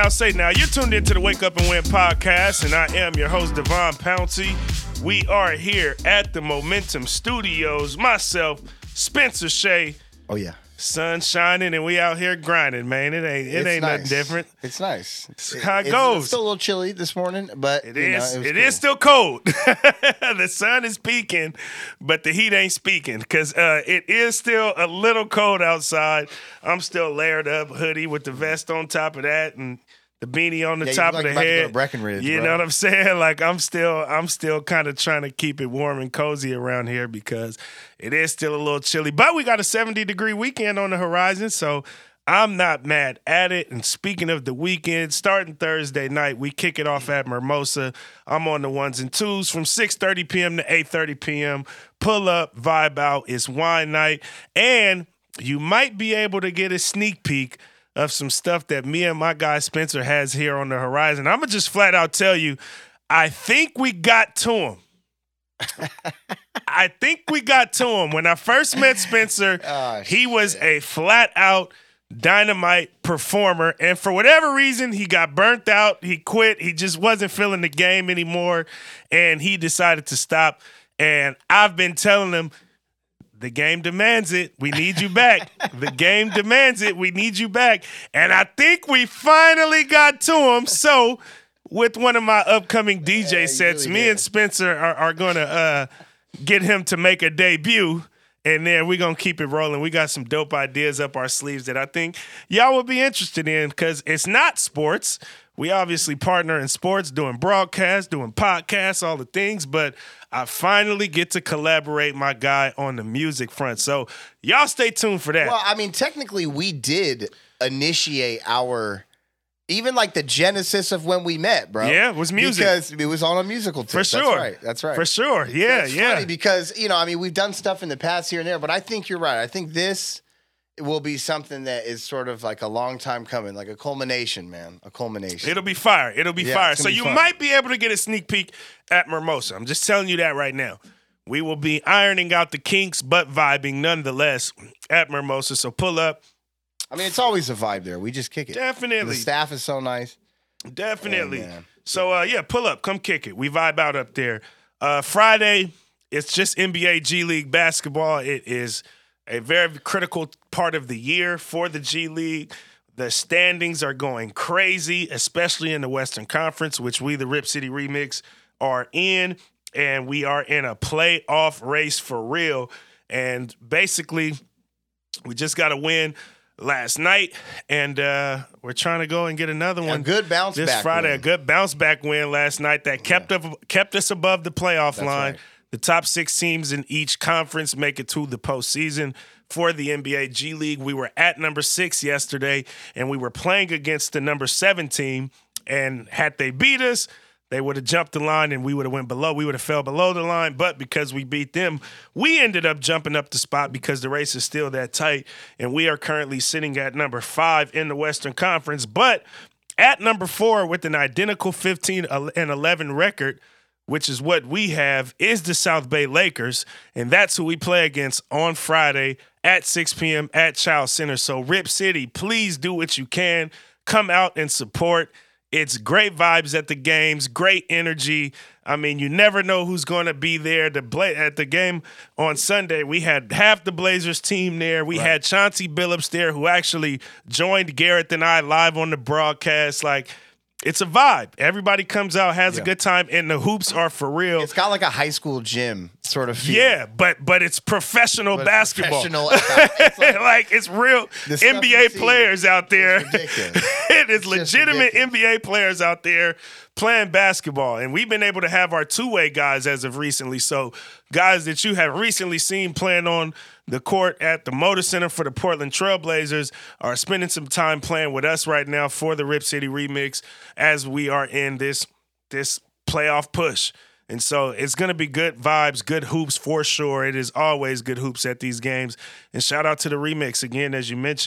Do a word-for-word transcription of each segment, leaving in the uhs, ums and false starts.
now, say now. You're tuned into the Wake Up and Win podcast, and I am your host, Devon Pouncey. We are here at the Momentum Studios. Myself, Spencer Shea. Oh, yeah. Sun shining, and we out here grinding, man. It ain't it It's ain't nice. nothing different. It's nice. It's how it it's, goes. It's still a little chilly this morning, but It you know, is. it, was It cool. is still cold. The sun is peaking, but the heat ain't speaking because uh, it is still a little cold outside. I'm still layered up, hoodie with the vest on top of that, and the beanie on the Yeah, you top look of like the you're about to go head. to Breckenridge, you bro. know what I'm saying? Like I'm still, I'm still kind of trying to keep it warm and cozy around here because it is still a little chilly. But we got a seventy degree weekend on the horizon, so I'm not mad at it. And speaking of the weekend, starting Thursday night, we kick it off at Mimosa. I'm on the ones and twos from six thirty p.m. to eight thirty p.m. Pull up, vibe out. It's wine night. And you might be able to get a sneak peek of some stuff that me and my guy Spencer has here on the horizon. I'm going to just flat out tell you, I think we got to him. I think we got to him. When I first met Spencer, Oh, he was a flat out dynamite performer. And for whatever reason, he got burnt out. He quit. He just wasn't feeling the game anymore. And he decided to stop. And I've been telling him, the game demands it. We need you back. The game demands it. We need you back. And I think we finally got to him. So with one of my upcoming D J Yeah, sets, really me did. and Spencer are, are going to uh, get him to make a debut. And then we're going to keep it rolling. We got some dope ideas up our sleeves that I think y'all will be interested in because it's not sports. We obviously partner in sports, doing broadcasts, doing podcasts, all the things, but I finally get to collaborate my guy on the music front. So y'all stay tuned for that. Well, I mean, technically, we did initiate our, even like the genesis of when we met, bro. Yeah, it was music. Because it was on a musical tip. For That's sure. right. That's right. For sure. Yeah, It's yeah. funny because, you know, I mean, we've done stuff in the past here and there, but I think you're right. I think this will be something that is sort of like a long time coming, like a culmination, man. A culmination. It'll be fire. It'll be Yeah, fire. it's So gonna be you fun. might be able to get a sneak peek at Mimosa. I'm just telling you that right now. We will be ironing out the kinks, but vibing nonetheless at Mimosa. So pull up. I mean, it's always a vibe there. We just kick it. Definitely. The staff is so nice. Definitely. Oh, man. So, uh, yeah, pull up. Come kick it. We vibe out up there. Uh, Friday, it's just N B A G League basketball. It is a very critical part of the year for the G League. The standings are going crazy, especially in the Western Conference, which we, the Rip City Remix, are in. And we are in a playoff race for real. And basically, we just got to win last night, and uh, we're trying to go and get another one. A good bounce this back Friday. win. A good bounce back win last night that kept up, kept us above the playoff That's line. right. The top six teams in each conference make it to the postseason for the N B A G League. We were at number six yesterday, and we were playing against the number seven team. And had they beat us, they would have jumped the line and we would have went below. We would have fell below the line. But because we beat them, we ended up jumping up the spot because the race is still that tight. And we are currently sitting at number five in the Western Conference. But at number four with an identical fifteen and eleven record, which is what we have, is the South Bay Lakers. And that's who we play against on Friday at six p.m. at Child Center. So Rip City, please do what you can. Come out and support. It's great vibes at the games, great energy. I mean, you never know who's going to be there. The Bla- at the game on Sunday, we had half the Blazers team there. We Right. had Chauncey Billups there, who actually joined Garrett and I live on the broadcast. Like, it's a vibe. Everybody comes out, has Yeah. a good time, and the hoops are for real. It's got like a high school gym sort of feel. Yeah, but but it's professional But it's basketball. professional. It's like- like it's real The stuff N B A you see players out there. is ridiculous. It is It's just legitimate ridiculous. N B A players out there playing basketball. And we've been able to have our two-way guys as of recently. So guys that you have recently seen playing on the court at the Motor Center for the Portland Trailblazers are spending some time playing with us right now for the Rip City Remix as we are in this this playoff push. And so it's going to be good vibes, good hoops for sure. It is always good hoops at these games. And shout out to the Remix again, as you mentioned.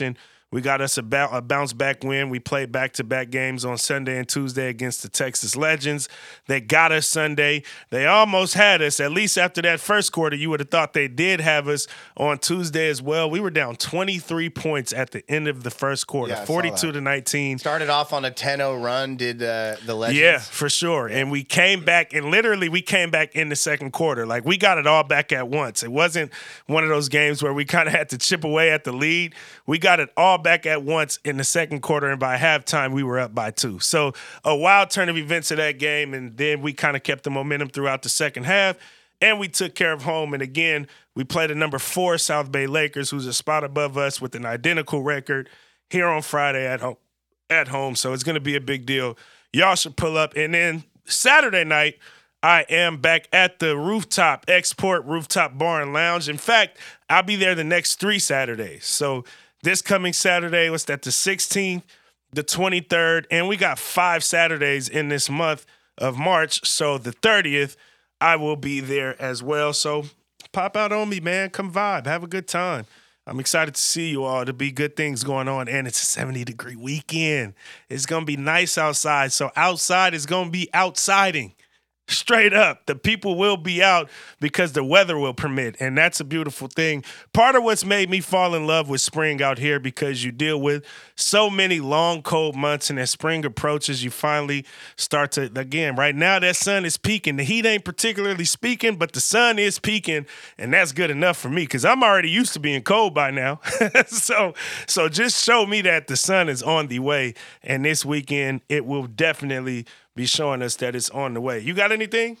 We got us a, ba- a bounce back win. We played back-to-back games on Sunday and Tuesday against the Texas Legends. They got us Sunday. They almost had us, at least after that first quarter. You would have thought they did have us on Tuesday as well. We were down twenty-three points at the end of the first quarter, Yeah, forty-two to nineteen. Started off on a ten oh run, did uh, the Legends. Yeah, for sure. And we came back, and literally we came back in the second quarter. Like, we got it all back at once. It wasn't one of those games where we kind of had to chip away at the lead. We got it all back at once in the second quarter, and by halftime, we were up by two. So a wild turn of events of that game, and then we kind of kept the momentum throughout the second half, and we took care of home. And again, we played the number four South Bay Lakers, who's a spot above us with an identical record, here on Friday at home. At home, so it's going to be a big deal. Y'all should pull up. And then Saturday night, I am back at the Rooftop Export Rooftop Bar and Lounge. In fact, I'll be there the next three Saturdays. So this coming Saturday, what's that, the sixteenth, the twenty-third, and we got five Saturdays in this month of March. So the thirtieth, I will be there as well. So pop out on me, man. Come vibe. Have a good time. I'm excited to see you all. There'll be good things going on, and it's a seventy-degree weekend. It's going to be nice outside, so outside is going to be outsiding. Straight up. The people will be out because the weather will permit, and that's a beautiful thing. Part of what's made me fall in love with spring out here, because you deal with so many long, cold months, and as spring approaches, you finally start to, again, right now that sun is peaking. The heat ain't particularly speaking, but the sun is peaking, and that's good enough for me because I'm already used to being cold by now. so, so just show me that the sun is on the way, and this weekend it will definitely be showing us that it's on the way. You got anything?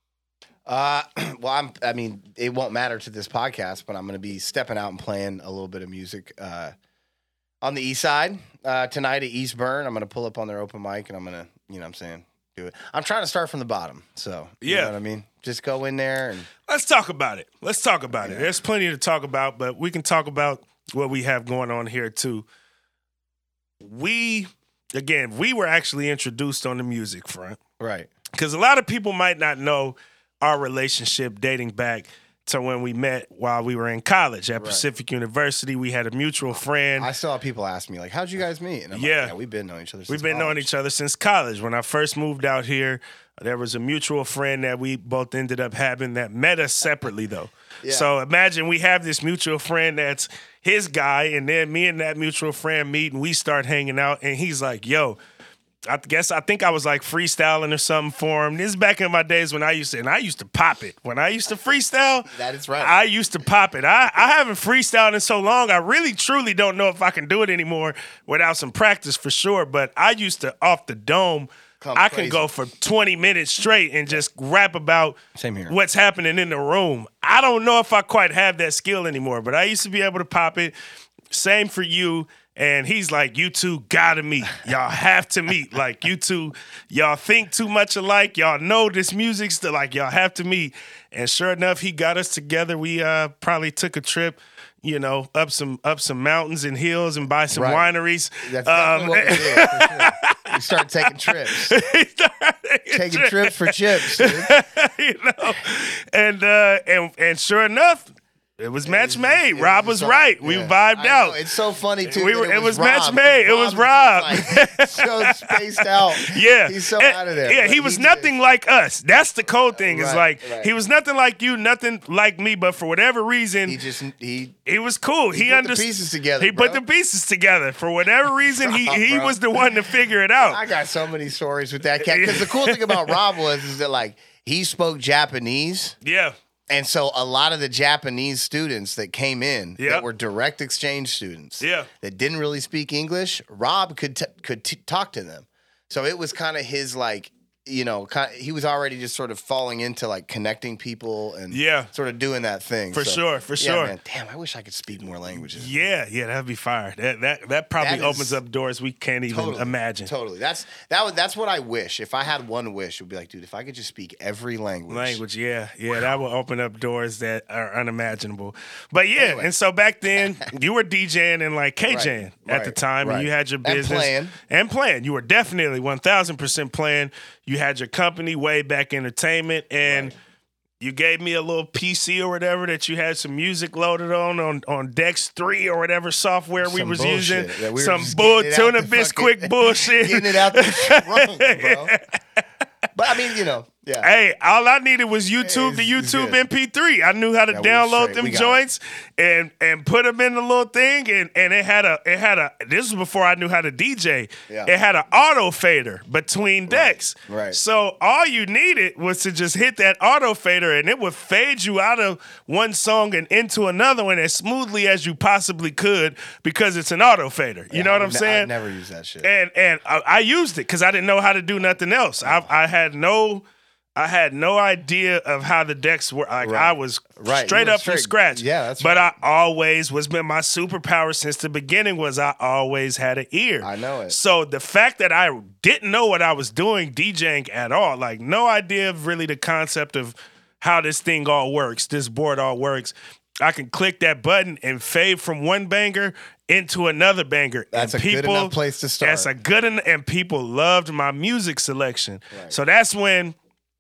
Uh, well, I'm, I mean, it won't matter to this podcast, but I'm going to be stepping out and playing a little bit of music uh, on the east side uh, tonight at East Burn. I'm going to pull up on their open mic, and I'm going to, you know what I'm saying, do it. I'm trying to start from the bottom, so you yeah. know what I mean? Just go in there. and Let's talk about it. Let's talk about yeah. it. There's plenty to talk about, but we can talk about what we have going on here, too. We... Again, we were actually introduced on the music front. Right. Because a lot of people might not know our relationship dating back to when we met while we were in college at Right. Pacific University. We had a mutual friend. I saw people ask me, like, how'd you guys meet? And I'm Yeah. like, yeah, we've been knowing each other since We've been college. knowing each other since college. When I first moved out here, there was a mutual friend that we both ended up having that met us separately, though. Yeah. So imagine we have this mutual friend that's his guy, and then me and that mutual friend meet, and we start hanging out, and he's like, yo, I guess I think I was like freestyling or something for him. This is back in my days when I used to, and I used to pop it. When I used to freestyle, That is right. I used to pop it. I, I haven't freestyled in so long, I really truly don't know if I can do it anymore without some practice for sure. But I used to, off the dome, Come I crazy. can go for twenty minutes straight and just rap about Same here. what's happening in the room. I don't know if I quite have that skill anymore, but I used to be able to pop it. Same for you. And he's like, you two gotta meet. Y'all have to meet. Like, you two, y'all think too much alike. Y'all know this music's still like, y'all have to meet. And sure enough, he got us together. We uh, probably took a trip, you know, up some up some mountains and hills and by some Right. wineries. That's definitely Um, what we did, for sure. We start taking trips. he started Taking trips for chips, dude. you know, and uh, and and sure enough, it was match made. It was Rob just was all- right. We yeah. vibed I know. out. It's so funny too. We that were- it was Rob, match made. It because was Rob Rob. is just, like, so spaced out. Yeah, he's so And- out of there. Yeah, but he was just- nothing like us. That's the cold thing. Is Right, like right. he was nothing like you, nothing like me. But for whatever reason, He just he. he was cool. He, put the understood. pieces together, He put bro. the pieces together. For whatever reason, he Rob, he bro. was the one to figure it out. I got so many stories with that cat. Because the cool thing about Rob was is that like he spoke Japanese. Yeah, And so a lot of the Japanese students that came in Yep. that were direct exchange students Yeah. that didn't really speak English, Rob could t- could t- talk to them. So it was kind of his like, you know, kind he was already just sort of falling into like connecting people and Yeah. sort of doing that thing. For So, sure, for yeah, sure. man, damn, I wish I could speak more languages. yeah, yeah. That'd be fire. That that that probably That is- opens up doors we can't even Totally, imagine. Totally. That's that. Was, that's what I wish. If I had one wish, it would be like, dude, if I could just speak every language. Language, yeah, yeah, that will open up doors that are unimaginable. But yeah, Anyway. and so back then you were DJing and like KJing Right, at the right, time, right. and you had your And business playing. and playing. You were definitely one thousand percent playing. You had your company, Way Back Entertainment, and Right. You gave me a little P C or whatever that you had some music loaded on on, on Dex three or whatever software we Some was bullshit. using. Yeah, we were some just bull getting it out tuna the biscuit fucking- bullshit. Getting it out the trunk, bro. But I mean, you know, yeah. Hey, all I needed was YouTube, the It's- it's YouTube good. M P three. I knew how to Yeah, we download straight. them We got joints and and put them in the little thing, and and it had a it had a. This was before I knew how to D J. Yeah. It had an auto fader between decks. right. So all you needed was to just hit that auto fader, and it would fade you out of one song and into another one as smoothly as you possibly could because it's an auto fader. You Yeah, know what I I'm would ne- saying? I'd never use that shit. And and I, I used it because I didn't know how to do nothing else. I I had no I had no idea of how the decks were. Like Right. I was Right. straight You were up from straight- scratch. Yeah, that's But right. I always was been my superpower since the beginning was I always had an ear. I know it. So the fact that I didn't know what I was doing DJing at all, like no idea of really the concept of how this thing all works, this board all works. I can click that button and fade from one banger into another banger. That's and a good people, enough place to start. That's a good enough, and people loved my music selection. Right. So that's when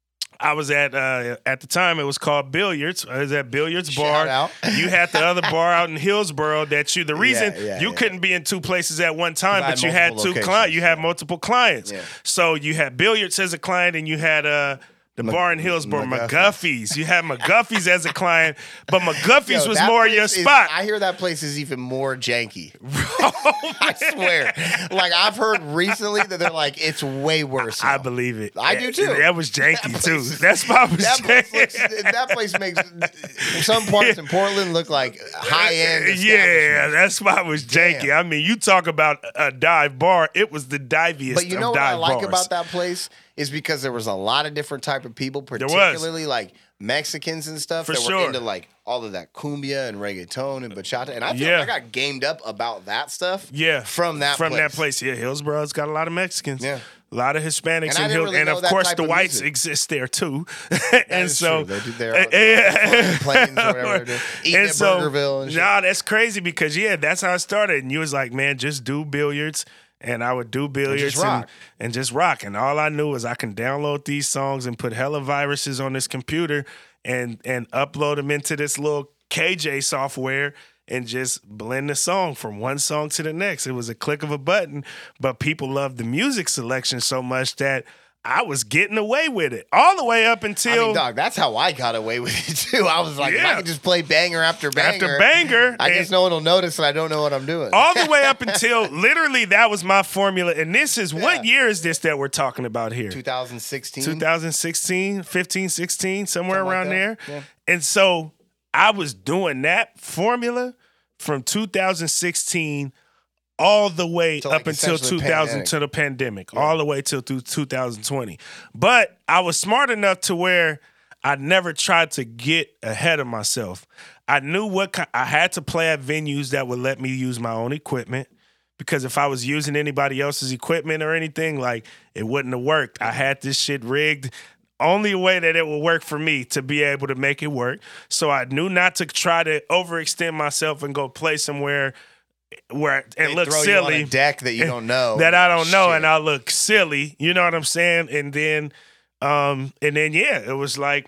I was at uh, at the time it was called Billiards. I was at Billiards Shout Bar. out. You had the other bar out in Hillsboro that you. The reason yeah, you yeah. couldn't be in two places at one time, I had but you had multiple two locations, clients. You had yeah. multiple clients. Yeah. So you had Billiards as a client, and you had uh, the bar in Hillsboro, McGuffey's. McGuffey's. You had McGuffey's as a client, but McGuffey's Yo, was that more place your is- spot. I hear that place is even more janky. Oh, I swear. Like I've heard recently that they're like it's way worse. I now. believe it. I do too. That was janky That too. place- That spot was That place, janky. looks, that place makes some parts in Portland look like high end. Yeah, that spot was janky. Damn. I mean, you talk about a dive bar. It was the diviest But you know of what I dive like bars. about that place is because there was a lot of different type of people, was. particularly like Mexicans and stuff For that sure. were into like all of that cumbia and reggaeton and bachata. And I feel Yeah. like I got gamed up about that stuff. Yeah, from that from place. that place. Yeah, Hillsboro's got a lot of Mexicans. Yeah. A lot of Hispanics And I and, didn't Hill, really and know of that course type the of whites music. exist there too. That and is so true. They do their Eh, eh, planes or whatever they're doing. Eating and at so, Burgerville and shit. Nah, that's crazy because yeah, that's how it started. And you was like, man, just do billiards. And I would do billiards and, rock. and just rock. And all I knew was I can download these songs and put hella viruses on this computer and and upload them into this little K J software and just blend the song from one song to the next. It was a click of a button, but people loved the music selection so much that I was getting away with it all the way up I until mean, dog, that's how I got away with it too. I was like, if I Yeah. could just play banger after banger, after banger. I and- guess no one will notice that I don't know what I'm doing. all the way up until literally that was my formula. And this is what Yeah. year is this that we're talking about here? twenty sixteen. twenty sixteen, fifteen, sixteen, somewhere Something like around there. that, yeah. And so I was doing that formula from two thousand sixteen all the way So, up like, until essentially two thousand pandemic. to the pandemic, all the way till through two thousand twenty. But I was smart enough to where I never tried to get ahead of myself. I knew what ki- I had to play at venues that would let me use my own equipment. Because if I was using anybody else's equipment or anything, like it wouldn't have worked. I had this shit rigged. Only way that it would work for me to be able to make it work. So I knew not to try to overextend myself and go play somewhere where and They look throw you on silly a deck that you don't know. that I don't know, Shit. and I look silly. You know what I'm saying? And then, um, and then yeah, it was like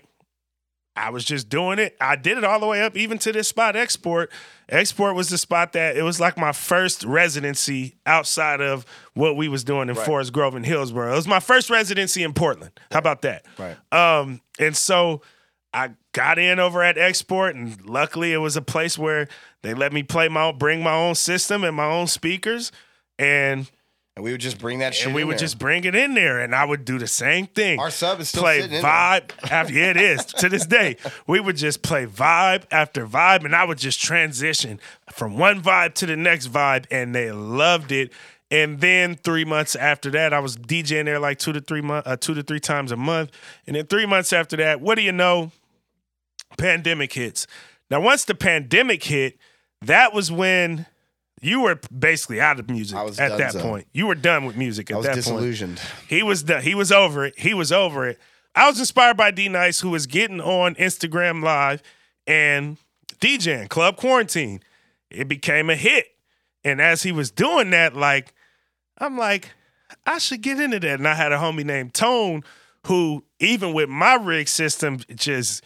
I was just doing it. I did it all the way up, even to this spot, Export. Export was the spot that it was like my first residency outside of what we was doing in Right. Forest Grove and Hillsboro. It was my first residency in Portland. How about that? Right. Um, and so I got in over at Export, and luckily it was a place where they let me play my bring my own system and my own speakers, and And we would just bring that shit and we in would there. just bring it in there, and I would do the same thing. Our sub is still play sitting in there. vibe after yeah, it is to this day. We would just play vibe after vibe, and I would just transition from one vibe to the next vibe, and they loved it. And then three months after that, I was DJing there like two to three month, uh, two to three times a month. And then three months after that, what do you know? Pandemic hits. Now, once the pandemic hit, that was when you were basically out of music I was at that donezo. point. You were done with music at I was that point. disillusioned. He was done. He was over it. He was over it. I was inspired by D Nice, who was getting on Instagram Live and DJing Club Quarantine. It became a hit. And as he was doing that, like, I'm like, I should get into that. And I had a homie named Tone, who, even with my rig system, just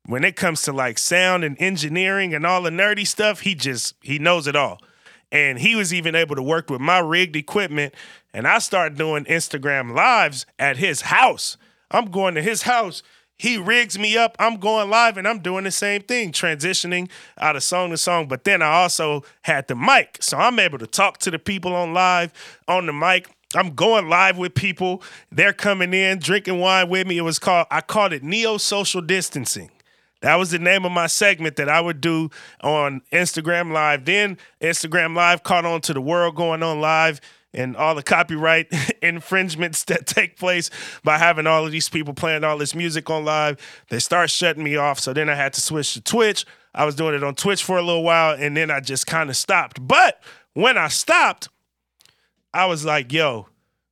when it comes to like sound and engineering and all the nerdy stuff, he just, he knows it all. And he was even able to work with my rigged equipment. And I started doing Instagram lives at his house. I'm going to his house. He rigs me up. I'm going live and I'm doing the same thing, transitioning out of song to song. But then I also had the mic. So I'm able to talk to the people on live, on the mic. I'm going live with people. They're coming in, drinking wine with me. It was called, I called it Neo-Social Distancing. That was the name of my segment that I would do on Instagram Live. Then Instagram Live caught on to the world going on live and all the copyright infringements that take place by having all of these people playing all this music on live. They start shutting me off. So then I had to switch to Twitch. I was doing it on Twitch for a little while, and then I just kind of stopped. But when I stopped, I was like, yo,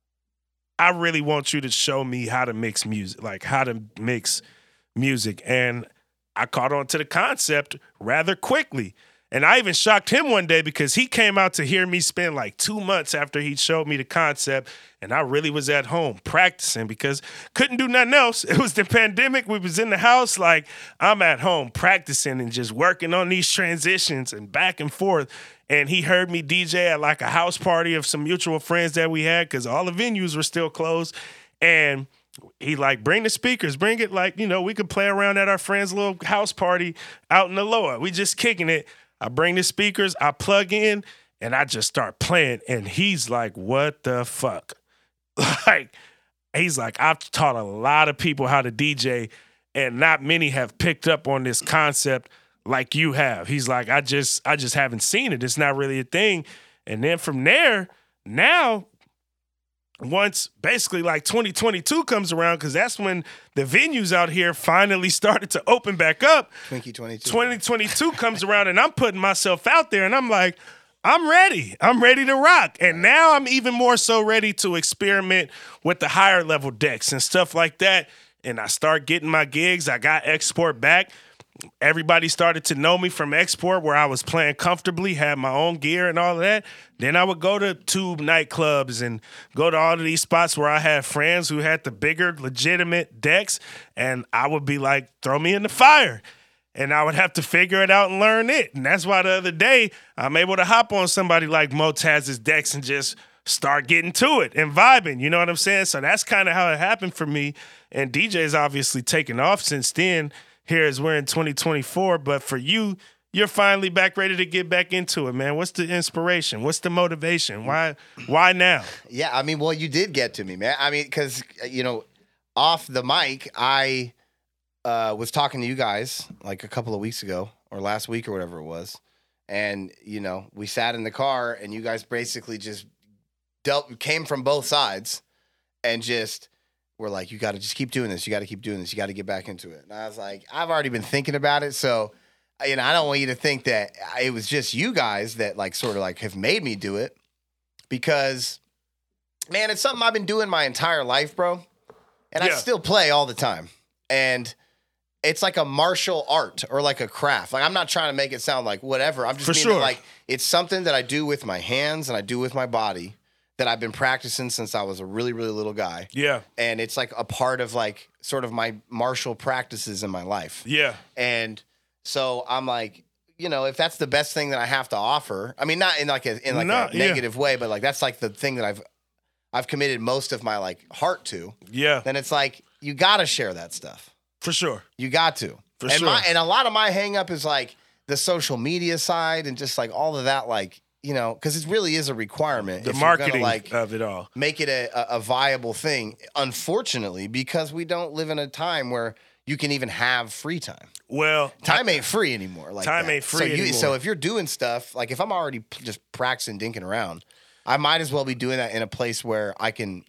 I really want you to show me how to mix music, like how to mix music. And I caught on to the concept rather quickly. And I even shocked him one day because he came out to hear me spend like two months after he showed me the concept. And I really was at home practicing because couldn't do nothing else. It was the pandemic. We was in the house. Like, I'm at home practicing and just working on these transitions and back and forth. And he heard me D J at like a house party of some mutual friends that we had because all the venues were still closed. And he like, bring the speakers, bring it, like, you know, we could play around at our friend's little house party out in the lower. We just kicking it. I bring the speakers, I plug in, and I just start playing. And he's like, what the fuck? Like, he's like, I've taught a lot of people how to D J, and not many have picked up on this concept like you have. He's like, I just, I just haven't seen it. It's not really a thing. And then from there, now, once basically like twenty twenty-two comes around, because that's when the venues out here finally started to open back up. twenty twenty-two twenty twenty-two comes around and I'm putting myself out there and I'm like, I'm ready. I'm ready to rock. And now I'm even more so ready to experiment with the higher level decks and stuff like that. And I start getting my gigs. I got Export back. Everybody started to know me from Export, where I was playing comfortably, had my own gear and all of that. Then I would go to Tube nightclubs and go to all of these spots where I had friends who had the bigger, legitimate decks, and I would be like, throw me in the fire. And I would have to figure it out and learn it. And that's why the other day, I'm able to hop on somebody like Motaz's decks and just start getting to it and vibing. You know what I'm saying? So that's kind of how it happened for me. And D J's obviously taken off since then. Here as we're in twenty twenty-four, but for you, you're finally back ready to get back into it, man. What's the inspiration? What's the motivation? Why why now? Yeah, I mean, well, you did get to me, man. I mean, because, you know, off the mic, I uh, was talking to you guys like a couple of weeks ago or last week or whatever it was. And, you know, we sat in the car and you guys basically just dealt, came from both sides and just... We're like, you got to just keep doing this. You got to keep doing this. You got to get back into it. And I was like, I've already been thinking about it. So, you know, I don't want you to think that it was just you guys that like sort of like have made me do it, because, man, it's something I've been doing my entire life, bro. And yeah. I still play all the time. And it's like a martial art or like a craft. Like, I'm not trying to make it sound like whatever. I'm just For meaning sure. that, like, it's something that I do with my hands and I do with my body, that I've been practicing since I was a really, really little guy. Yeah. And it's like a part of like sort of my martial practices in my life. Yeah. And so I'm like, you know, if that's the best thing that I have to offer, I mean, not in like a, in like no, a negative yeah. way, but like, that's like the thing that I've, I've committed most of my like heart to. Yeah. Then it's like, you got to share that stuff. For sure. You got to. For and sure. My, and a lot of my hang up is like the social media side and just like all of that, like, you know, because it really is a requirement. The if marketing you're gonna, like, of it all. Make it a, a viable thing. Unfortunately, because we don't live in a time where you can even have free time. Well, time I, ain't free anymore. Like time that. ain't free so you, anymore. So if you're doing stuff, like if I'm already p- just practicing dinking around, I might as well be doing that in a place where I can,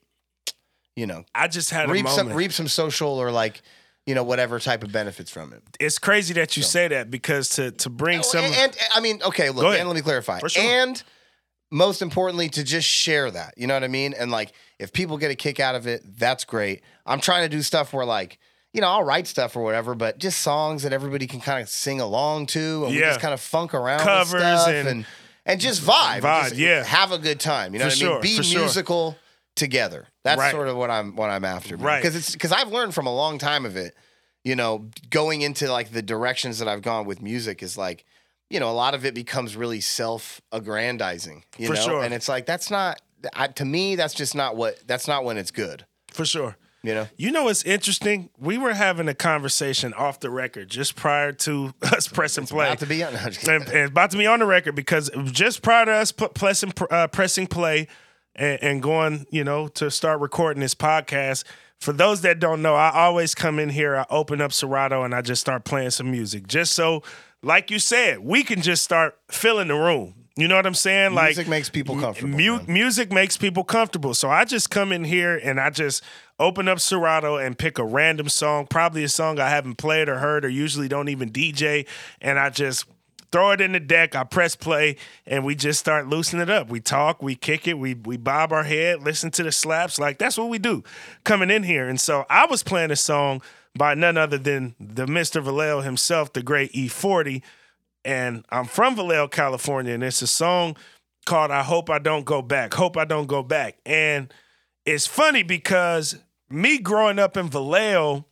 you know, I just had reap a some moment. reap some social or like, you know, whatever type of benefits from it. It's crazy that you so. say that, because to to bring and, some and, and I mean, okay, look, and let me clarify. For sure. And most importantly, to just share that, you know what I mean? And like, if people get a kick out of it, that's great. I'm trying to do stuff where like, you know, I'll write stuff or whatever, but just songs that everybody can kind of sing along to, and yeah. we just kind of funk around Covers with stuff and, and and just vibe, vibe, and just yeah, have a good time. You know for what I mean? Sure, Be for musical sure. together. That's right. sort of what I'm what I'm after, man. Right? Because it's because I've learned from a long time of it. you know, going into like the directions that I've gone with music is like, you know, a lot of it becomes really self-aggrandizing, you For know, sure. and it's like that's not I, to me. That's just not what. That's not when it's good. For sure. You know. You know what's interesting? We were having a conversation off the record just prior to us pressing It's play. about to be on. No, I'm just and, kidding. and about to be on the record because just prior to us p- pressing, uh, pressing play and, and going, you know, to start recording this podcast. For those that don't know, I always come in here, I open up Serato, and I just start playing some music. Just so, like you said, we can just start filling the room. You know what I'm saying? Music like makes people comfortable. Mu- man. music makes people comfortable. So I just come in here and I just open up Serato and pick a random song, probably a song I haven't played or heard or usually don't even D J, and I just throw it in the deck. I press play and we just start loosening it up. We talk, we kick it, we we bob our head, listen to the slaps. Like that's what we do coming in here. And so I was playing a song by none other than the Mister Vallejo himself, the great E forty. And I'm from Vallejo, California, and it's a song called I Hope I Don't Go Back. Hope I Don't Go Back. And it's funny because me growing up in Vallejo,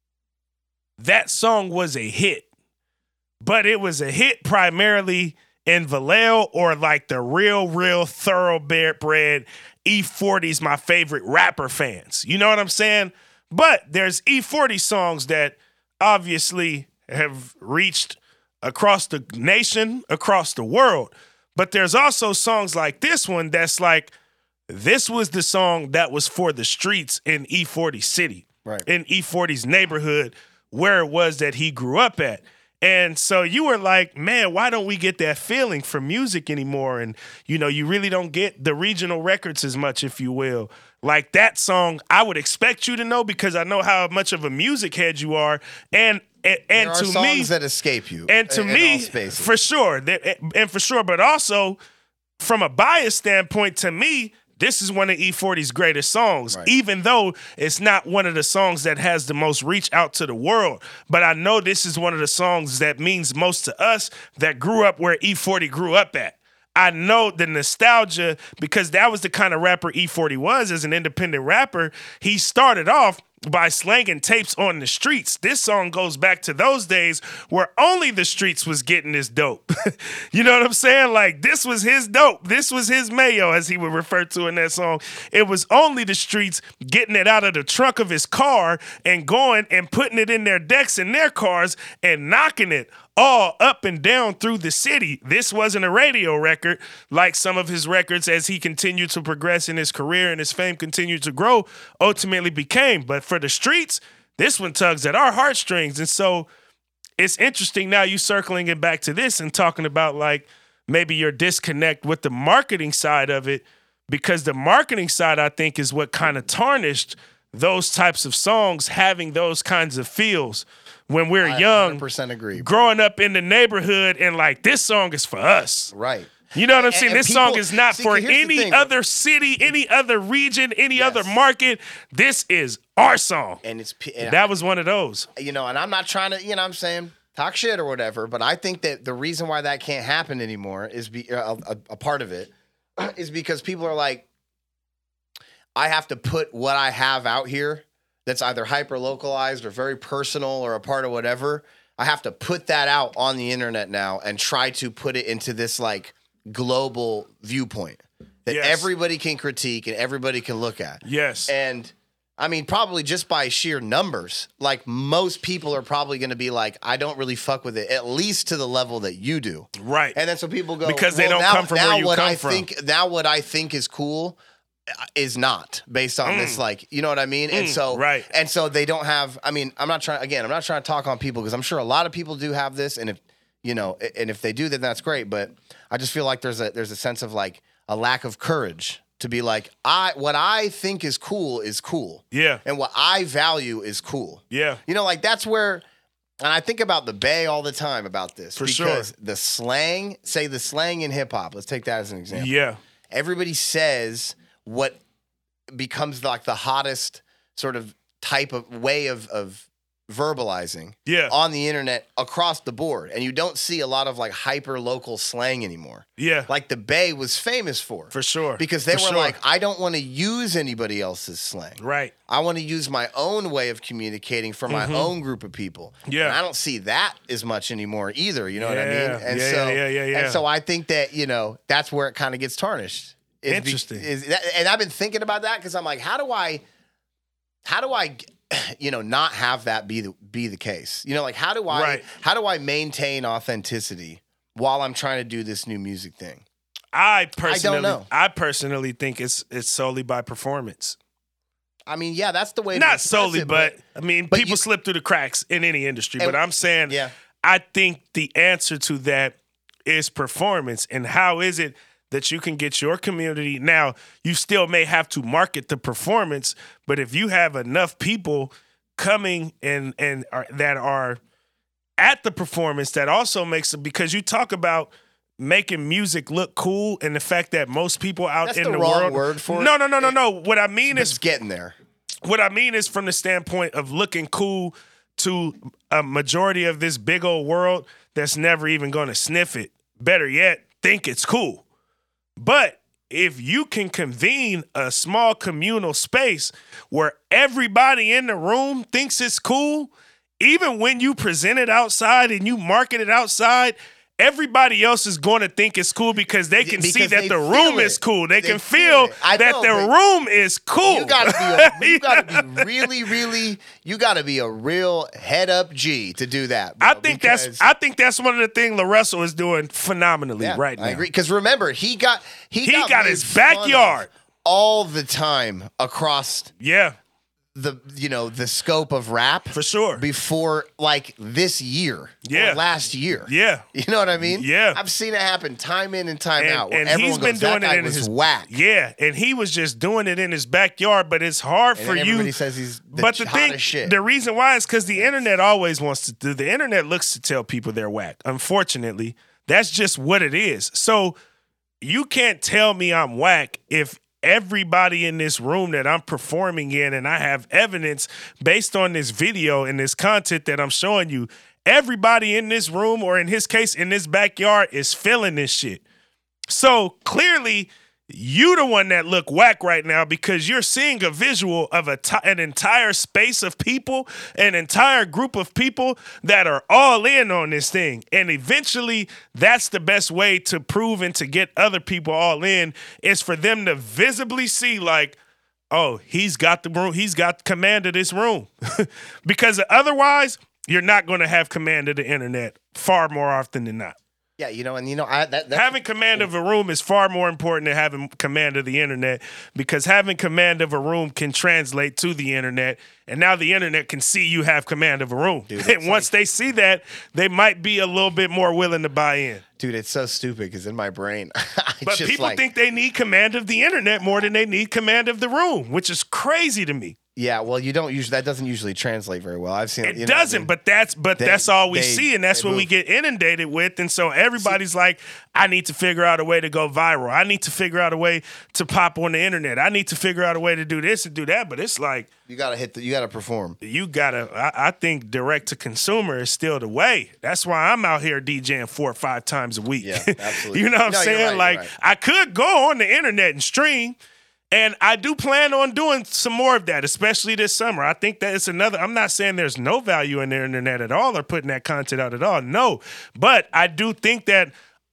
that song was a hit. But it was a hit primarily in Vallejo or like the real, real thoroughbred E forty's my favorite rapper fans. You know what I'm saying? But there's E forty songs that obviously have reached across the nation, across the world. But there's also songs like this one that's like, this was the song that was for the streets in E forty City, Right. in E forty's neighborhood, where it was that he grew up at. And so you were like, man, why don't we get that feeling from music anymore? And, you know, you really don't get the regional records as much, if you will. Like that song, I would expect you to know because I know how much of a music head you are. And and, and there are to songs me, that escape you. and to in, in me, all spaces. for sure, that, and for sure, but also from a bias standpoint, to me, this is one of E forty's greatest songs, Right. even though it's not one of the songs that has the most reach out to the world. But I know this is one of the songs that means most to us that grew up where E forty grew up at. I know the nostalgia because that was the kind of rapper E forty was as an independent rapper. He started off by slanging tapes on the streets. This song goes back to those days where only the streets was getting this dope. You know what I'm saying? Like, this was his dope. This was his mayo, as he would refer to in that song. It was only the streets getting it out of the trunk of his car and going and putting it in their decks in their cars and knocking it all up and down through the city. This wasn't a radio record like some of his records as he continued to progress in his career and his fame continued to grow, ultimately became. But for the streets, this one tugs at our heartstrings. And so it's interesting now you circling it back to this and talking about like maybe your disconnect with the marketing side of it, because the marketing side, I think, is what kind of tarnished those types of songs having those kinds of feels when we're I young, one hundred percent agree. growing up in the neighborhood and like, this song is for us. Right. You know what I'm And- saying? and This people- song is not see, for here's the any thing. other city, any other region, any Yes. other market. This is our song. And it's and That was one of those. you know, and I'm not trying to, you know what I'm saying, talk shit or whatever, but I think that the reason why that can't happen anymore is be a, a, a part of it is because people are like, I have to put what I have out here that's either hyper localized or very personal or a part of whatever. I have to put that out on the internet now and try to put it into this like global viewpoint that Yes. everybody can critique and everybody can look at. Yes. And I mean, probably just by sheer numbers, like most people are probably going to be like, I don't really fuck with it, at least to the level that you do. Right. And then so people go, Because they well, don't now, come from now where you what come I from. think, now what I think is cool uh, is not based on this, like, you know what I mean? and Mm, so, right. and so they don't have, I mean, I'm not trying, again, I'm not trying to talk on people because I'm sure a lot of people do have this. And if, you know, and if they do, then that's great. But I just feel like there's a, there's a sense of like a lack of courage to be like, I, what I think is cool is cool. Yeah. And what I value is cool. Yeah. You know, like that's where, and I think about the Bay all the time about this. For because sure. the slang, say the slang in hip hop, let's take that as an example. Yeah. Everybody says what becomes like the hottest sort of type of way of, of verbalizing Yeah. on the internet across the board. And you don't see a lot of like hyper local slang anymore. Yeah. Like the Bay was famous for. For sure. Because they For were sure. like, I don't want to use anybody else's slang. Right. I want to use my own way of communicating for my Mm-hmm. own group of people. Yeah. And I don't see that as much anymore either. You know what I Yeah. mean? And Yeah, so, yeah, yeah, yeah. And so I think that, you know, that's where it kind of gets tarnished. Is be- Interesting. is that, and I've been thinking about that because I'm like, how do I, how do I, you know, not have that be the be the case? You know, like how do I Right. how do I maintain authenticity while I'm trying to do this new music thing? I personally, know. I personally think it's it's solely by performance. I mean, yeah, that's the way. to Not express solely, it, but, I mean, but people you- slip through the cracks in any industry. And- But I'm saying, yeah. I think the answer to that is performance. And how is it that you can get your community? Now, you still may have to market the performance, but if you have enough people coming and and are, that are at the performance, that also makes it, because you talk about making music look cool and the fact that most people out That's in the the, wrong world word for no it. no no no no what I mean It's is getting there. what I mean is from the standpoint of looking cool to a majority of this big old world that's never even going to sniff it. Better yet, think it's cool. But if you can convene a small communal space where everybody in the room thinks it's cool, even when you present it outside and you market it outside, everybody else is going to think it's cool because they can Because see that they the feel room it. is cool. They, They can feel feel it. I that know, the but room is cool. You gotta be a, you gotta be really, really, you gotta be a real head up G to do that. bro, I think that's because- I think that's one of the things LaRussell is doing phenomenally yeah, right now. I agree. Because remember, he got he, He got, got made his fun of backyard. all the time across Yeah, the you know the scope of rap for sure. before like this year, Yeah. or last year. Yeah. You know what I mean? Yeah. I've seen it happen time in and time And, out. Where and everyone he's been goes, doing that guy it in was his whack. Yeah, and he was just doing it in his backyard, but it's hard And for then you. everybody says he's the but the hottest thing, shit. the reason why is because the internet always wants to do. The internet looks to tell people they're whack. Unfortunately, that's just what it is. So you can't tell me I'm whack if everybody in this room that I'm performing in, and I have evidence based on this video and this content that I'm showing you, everybody in this room, or in his case, in this backyard, is feeling this shit. So clearly, you the one that look whack right now because you're seeing a visual of a t- an entire space of people, an entire group of people that are all in on this thing. And eventually, that's the best way to prove and to get other people all in, is for them to visibly see like, oh, he's got the room, he's got command of this room. Because otherwise, you're not going to have command of the internet far more often than not. Yeah, you know, and you know, I that that's, Having command of a room is far more important than having command of the internet, because having command of a room can translate to the internet, and now the internet can see you have command of a room. Dude, and it's once like- they see that, they might be a little bit more willing to buy in. dude, it's so stupid because in my brain, I But just people like, think they need command of the internet more than they need command of the room, which is crazy to me. yeah, well, you don't usually that doesn't usually translate very well. I've seen It you know what I doesn't, mean? but that's but They- that's all we they- see, and that's they what we move. get inundated with. And so everybody's like, I need to figure out a way to go viral. I need to figure out a way to pop on the internet. I need to figure out a way to do this and do that. But it's like, you gotta hit the, you gotta perform. you gotta, I, I think direct to consumer is still the way. That's why I'm out here DJing four or five times a week. Yeah, absolutely. You know what I'm No, you're saying? right, you're like, right. I could go on the internet and stream. And I do plan on doing some more of that, especially this summer. I think that it's another, I'm not saying there's no value in the internet at all or putting that content out at all. No. But I do think that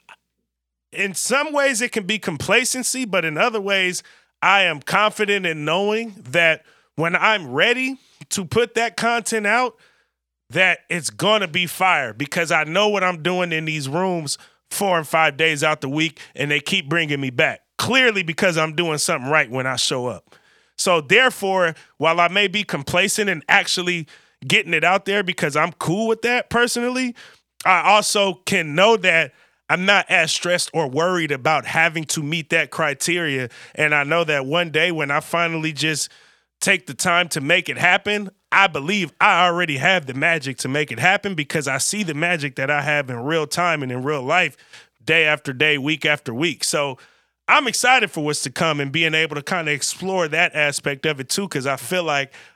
in some ways it can be complacency, but in other ways, I am confident in knowing that when I'm ready to put that content out, that it's gonna be fire, because I know what I'm doing in these rooms four and five days out the week, and they keep bringing me back. Clearly because I'm doing something right when I show up. So therefore, while I may be complacent in actually getting it out there because I'm cool with that personally, I also can know that I'm not as stressed or worried about having to meet that criteria. And I know that one day when I finally just take the time to make it happen, I believe I already have the magic to make it happen, because I see the magic that I have in real time and in real life, day after day, week after week. So I'm excited for what's to come and being able to kind of explore that aspect of it too, because I feel like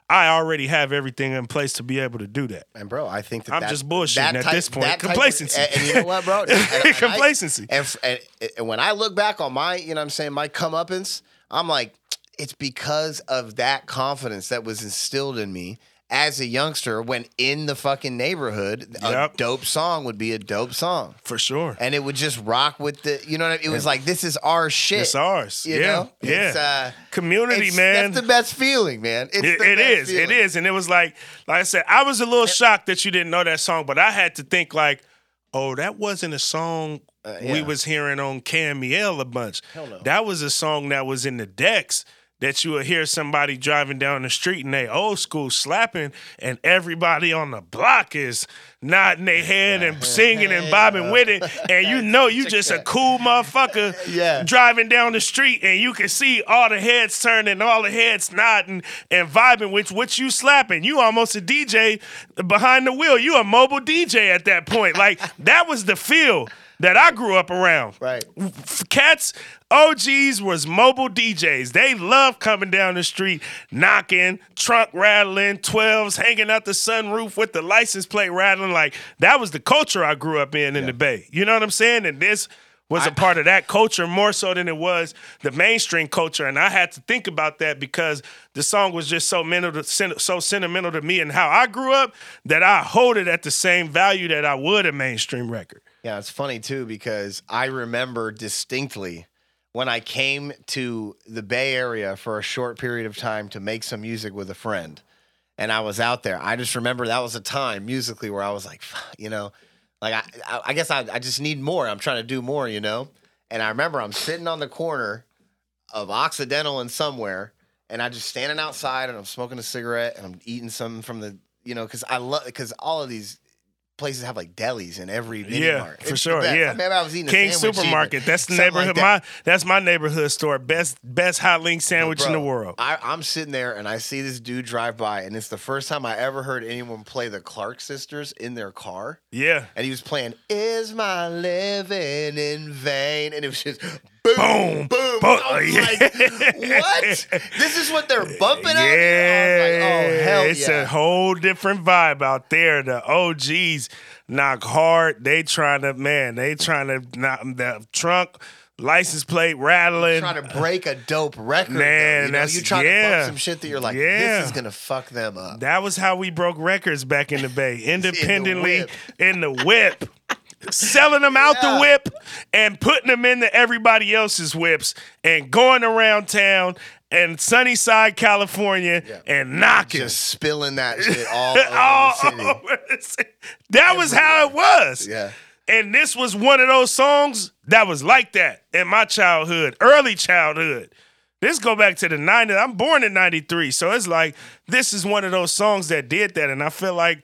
I already have everything in place to be able to do that. And bro, I think that I'm that, just bullshitting that at type, this point. that type Complacency. Of, and, and you know what, bro? And, and Complacency. I, and, and, and when I look back on my, you know what I'm saying, my comeuppance, I'm like, it's because of that confidence that was instilled in me as a youngster when in the fucking neighborhood, Yep. a dope song would be a dope song. For sure. And it would just rock with the, you know what I mean? It was like, this is our shit. It's ours. You yeah. know? Yeah. It's, uh, Community, it's, man. That's the best feeling, man. It's It, the it best is. feeling. It is. And it was like, like I said, I was a little shocked that you didn't know that song, but I had to think like, oh, that wasn't a song Uh, we yeah. was hearing on Camille a bunch. Hell no. That was a song that was in the decks that you would hear somebody driving down the street and they old school slapping and everybody on the block is nodding their head and singing and bobbing with it. And you know you just a cool motherfucker Yeah. driving down the street and you can see all the heads turning, all the heads nodding and vibing with what you slapping. You almost a D J behind the wheel. You a mobile D J at that point. Like that was the feel that I grew up around. Right. Cats, O Gs was mobile D Js. They loved coming down the street, knocking, trunk rattling, twelves, hanging out the sunroof with the license plate rattling. Like, that was the culture I grew up in in the Bay. You know what I'm saying? And this was a part of that culture more so than it was the mainstream culture. And I had to think about that because the song was just so mental, so sentimental to me and how I grew up that I hold it at the same value that I would a mainstream record. Yeah, it's funny too because I remember distinctly when I came to the Bay Area for a short period of time to make some music with a friend, and I was out there. I just remember that was a time musically where I was like, you know, like I, I, I guess I, I just need more. I'm trying to do more, you know. And I remember I'm sitting on the corner of Occidental and somewhere, and I just standing outside and I'm smoking a cigarette and I'm eating something from the, you know, because I love because all of these places have like delis in every mini Yeah, mart. for It's sure. the best. Yeah, I mean, I was eating a King sandwich Supermarket. even. That's the Something like neighborhood. that. my that's my neighborhood store. Best best hot link sandwich Bro, in the world. I, I'm sitting there and I see this dude drive by, and it's the first time I ever heard anyone play the Clark Sisters in their car. Yeah. And he was playing "Is My Living in Vain," and it was just boom, Boom, boom. boom. I was Yeah. like, "What? This is what they're bumping out here?" Yeah, I was like, "Oh hell it's yeah!" a whole different vibe out there. The O Gs knock hard. They trying to man. They trying to knock the trunk license plate rattling. Trying to break a dope record, Man, though, you know? that's- You trying to yeah. bump some shit that you're like, Yeah. "This is gonna fuck them up." That was how we broke records back in the Bay, independently whip. in the whip. Selling them out Yeah. the whip and putting them into everybody else's whips and going around town and Sunnyside, California, Yeah. and knocking. Just spilling that shit all over all the city. over the city. That was how it was. Yeah. And this was one of those songs that was like that in my childhood, early childhood. This go back to the nineties. I'm born in ninety-three. So it's like, this is one of those songs that did that. And I feel like,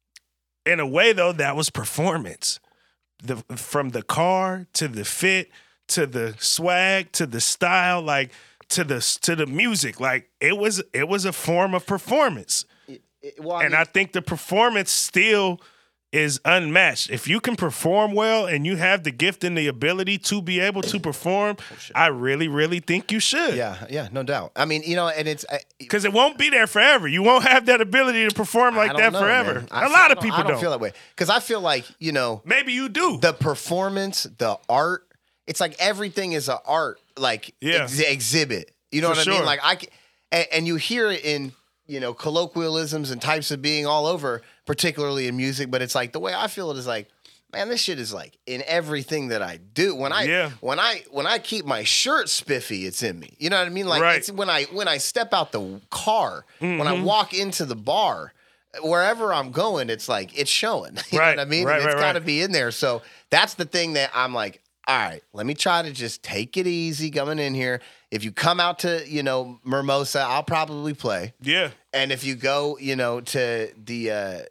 in a way, though, that was performance. The From the car to the fit to the swag to the style, like to the to the music. Like it was it was a form of performance. It- well, I And mean, I think the performance still is unmatched. If you can perform well and you have the gift and the ability to be able to perform, I really, really think you should. yeah, yeah, no doubt. I mean, you know, and it's I, Because it won't be there forever. You won't have that ability to perform like I don't that know, forever. man. I A feel- lot I of people I don't, don't. feel that way because I feel like you know Maybe you do. the performance, the art. It's like everything is an art, like Yeah. ex- exhibit. You know For what I mean? sure. Like I, c- and, and you hear it in you know colloquialisms and types of being all over, particularly in music. But it's like the way I feel it is like, man, this shit is like in everything that I do. When I Yeah. when I when I keep my shirt spiffy, it's in me. You know what I mean? Like Right. it's when I when I step out the car, when I Mm-hmm. walk into the bar. Wherever I'm going, it's like it's showing. You Right, know what I mean? right, And it's right, got to right. be in there. So that's the thing that I'm like, all right, let me try to just take it easy coming in here. If you come out to, you know, Mimosa, I'll probably play. Yeah. And if you go, you know, to the uh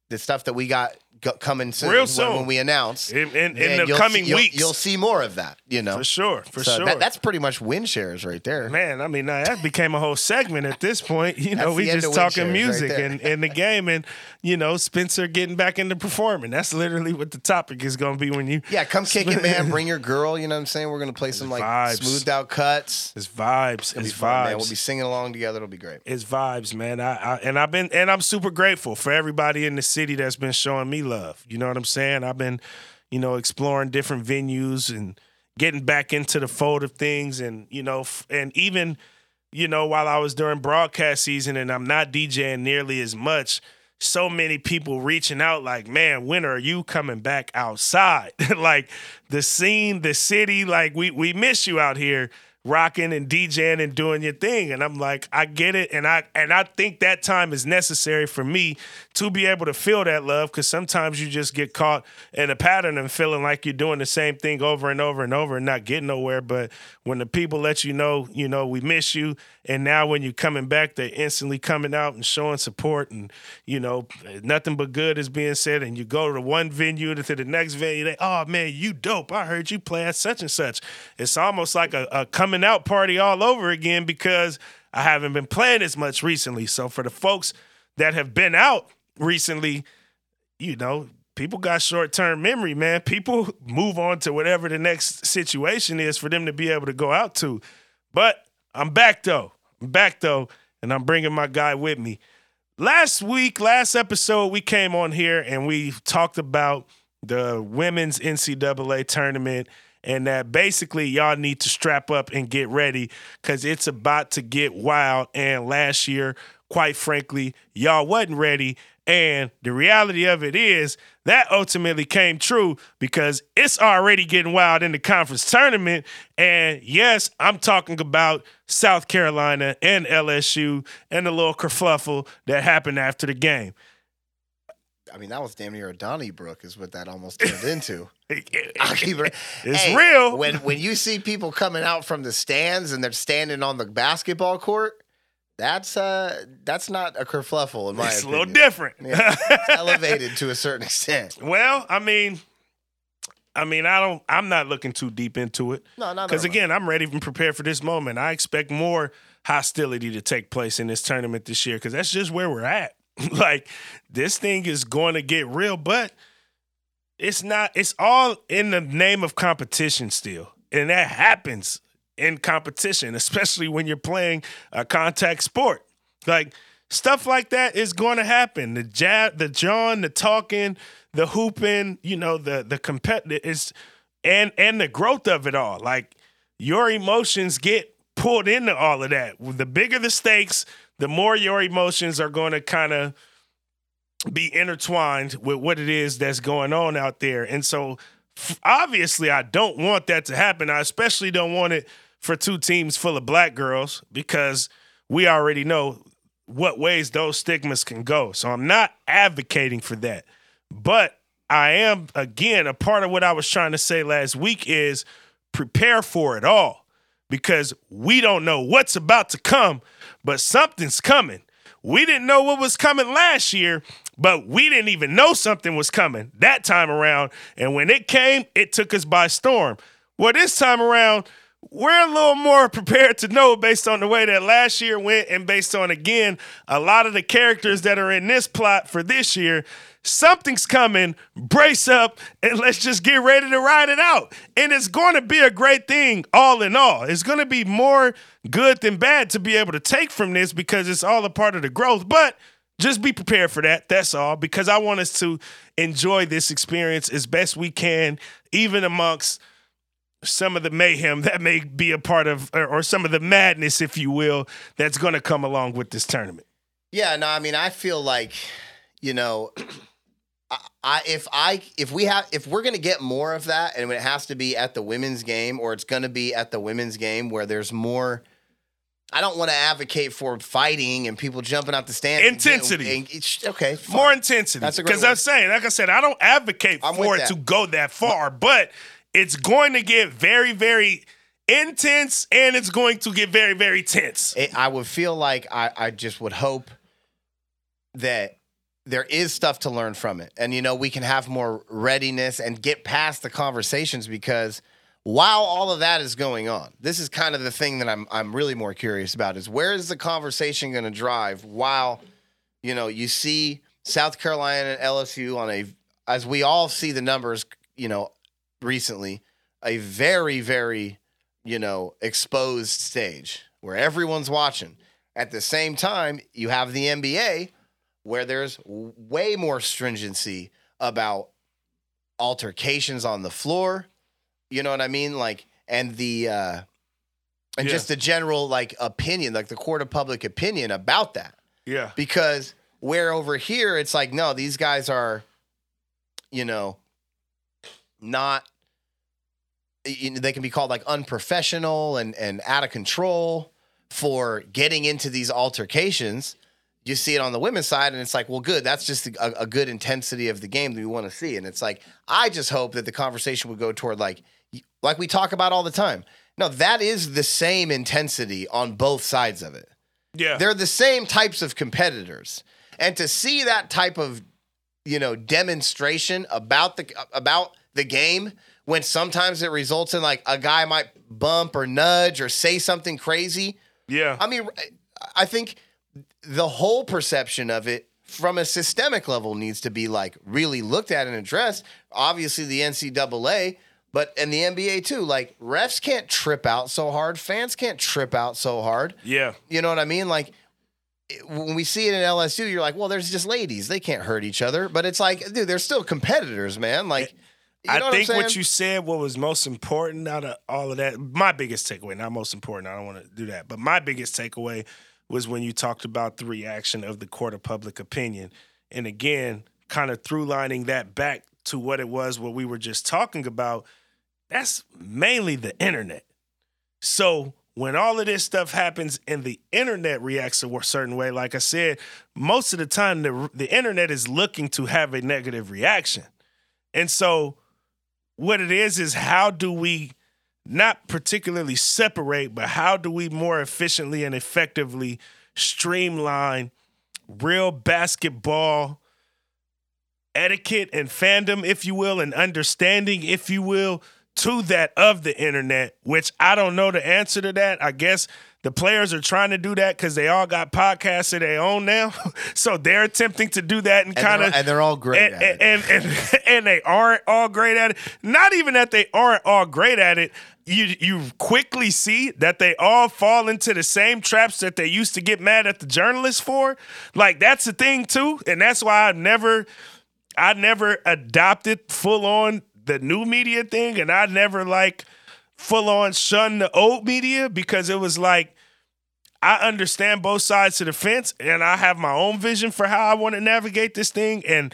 the stuff that we got go, coming soon, real soon when, when we announce in, in, in the coming see, weeks. You'll, you'll see more of that, you know, for sure, for so sure. That, that's pretty much win shares right there, man. I mean, now that became a whole segment at this point. You know, That's we the end just of win talking shares music right and, and the game, and you know, Spencer getting back into performing. That's literally what the topic is going to be when you. Yeah, come kick it, man. Bring your girl. You know what I'm saying? We're gonna play some like vibes. smoothed out cuts. It's vibes. It'll It's be fun, man. vibes. We'll be singing along together. It'll be great. It's vibes, man. I, I and I've been and I'm super grateful for everybody in the city that's been showing me love. You know what I'm saying? I've been, you know, exploring different venues and getting back into the fold of things, and you know, f- and even, you know, while I was during broadcast season and I'm not DJing nearly as much, so many people reaching out like, man, when are you coming back outside? Like the scene, the city, like we we miss you out here rocking and DJing and doing your thing. And I'm like, I get it. And I and I think that time is necessary for me to be able to feel that love, because sometimes you just get caught in a pattern and feeling like you're doing the same thing over and over and over and not getting nowhere. But when the people let you know, you know, we miss you. And now when you're coming back, they're instantly coming out and showing support, and, you know, nothing but good is being said. And you go to one venue to the next venue, they, oh man, you dope. I heard you play at such and such. It's almost like a, a coming out party all over again, because I haven't been playing as much recently. So for the folks that have been out recently, you know, people got short-term memory, man. People move on to whatever the next situation is for them to be able to go out to. But I'm back, though. I'm back, though, and I'm bringing my guy with me. Last week, last episode, we came on here and we talked about the women's N C double A tournament, and that basically y'all need to strap up and get ready, because it's about to get wild. And last year, quite frankly, y'all wasn't ready. And the reality of it is that ultimately came true, because it's already getting wild in the conference tournament. And yes, I'm talking about South Carolina and L S U and the little kerfluffle that happened after the game. I mean, that was damn near a Donnybrook is what that almost turned into. I'll keep it. It's hey, real. When when you see people coming out from the stands and they're standing on the basketball court, that's uh that's not a kerfluffle in my it's opinion. a little different. Yeah, it's elevated to a certain extent. Well, I mean, I mean, I don't. I'm not looking too deep into it. No, not because again, I'm ready and prepared for this moment. I expect more hostility to take place in this tournament this year, because that's just where we're at. Like, this thing is going to get real, but it's not. It's all in the name of competition still, and that happens in competition, especially when you're playing a contact sport. Like, stuff like that is going to happen. The jab, the John, the talking, the hooping, you know, the the competitive is, and and the growth of it all. Like, your emotions get pulled into all of that. The bigger the stakes, the more your emotions are going to kind of be intertwined with what it is that's going on out there. And so, f- obviously, I don't want that to happen. I especially don't want it for two teams full of black girls, because we already know what ways those stigmas can go. So I'm not advocating for that. But I am, again, a part of what I was trying to say last week is prepare for it all, because we don't know what's about to come, but something's coming. We didn't know what was coming last year, but we didn't even know something was coming that time around. And when it came, it took us by storm. Well, this time around, we're a little more prepared to know, based on the way that last year went, and based on, again, a lot of the characters that are in this plot for this year. Something's coming. Brace up, and let's just get ready to ride it out. And it's going to be a great thing, all in all. It's going to be more good than bad to be able to take from this, because it's all a part of the growth. But just be prepared for that. That's all, because I want us to enjoy this experience as best we can, even amongst some of the mayhem that may be a part of, or, or some of the madness, if you will, that's going to come along with this tournament. Yeah, no, I mean, I feel like, you know, I, I if I if we have if we're gonna get more of that, and it has to be at the women's game, or it's gonna be at the women's game where there's more. I don't want to advocate for fighting and people jumping out the stands. Intensity. And, and, okay, fine. More intensity. That's a great Because I'm saying, like I said, I don't advocate I'm for with it that. to go that far, but it's going to get very, very intense, and it's going to get very, very tense. It, I would feel like I, I just would hope that there is stuff to learn from it. And, you know, we can have more readiness and get past the conversations, because while all of that is going on, this is kind of the thing that I'm I'm really more curious about, is where is the conversation going to drive while, you know, you see South Carolina and L S U on a, as we all see the numbers, you know, recently, a very, very, you know, exposed stage where everyone's watching. At the same time, you have the N B A where there's way more stringency about altercations on the floor. You know what I mean? Like, and the, uh, and Yeah. just the general, like, opinion, like the court of public opinion about that. Yeah. Because where over here, it's like, no, these guys are, you know, not, you know, they can be called like unprofessional and, and out of control for getting into these altercations. You see it on the women's side, and it's like, well, good. That's just a, a good intensity of the game that we want to see. And it's like, I just hope that the conversation would go toward like, like we talk about all the time. No, that is the same intensity on both sides of it. Yeah. They're the same types of competitors. And to see that type of, you know, demonstration about the about the game, when sometimes it results in like a guy might bump or nudge or say something crazy. Yeah. I mean, I think the whole perception of it from a systemic level needs to be like really looked at and addressed. Obviously the N C double A, but and the N B A too. Like, refs can't trip out so hard. Fans can't trip out so hard. Yeah. You know what I mean? Like, when we see it in L S U, you're like, well, there's just ladies. They can't hurt each other. But it's like, dude, they're still competitors, man. Like, you know I what think I'm what saying? you said, what was most important out of all of that, my biggest takeaway, not most important, I don't want to do that, but my biggest takeaway was when you talked about the reaction of the court of public opinion. And again, kind of through lining that back to what it was, what we were just talking about, that's mainly the internet. So when all of this stuff happens and the internet reacts a certain way, like I said, most of the time the, the internet is looking to have a negative reaction. And so what it is is, how do we not particularly separate, but how do we more efficiently and effectively streamline real basketball etiquette and fandom, if you will, and understanding, if you will, to that of the internet, which I don't know the answer to that. I guess the players are trying to do that because they all got podcasts of their own now. So they're attempting to do that and, And kind they're- of, and they're all great and, at it. and, and, and, and they aren't all great at it. Not even that they aren't all great at it. You you quickly see that they all fall into the same traps that they used to get mad at the journalists for. Like, that's the thing too. And that's why I never, I never adopted full on the new media thing, and I never like full on shunned the old media, because it was like, I understand both sides of the fence, and I have my own vision for how I want to navigate this thing and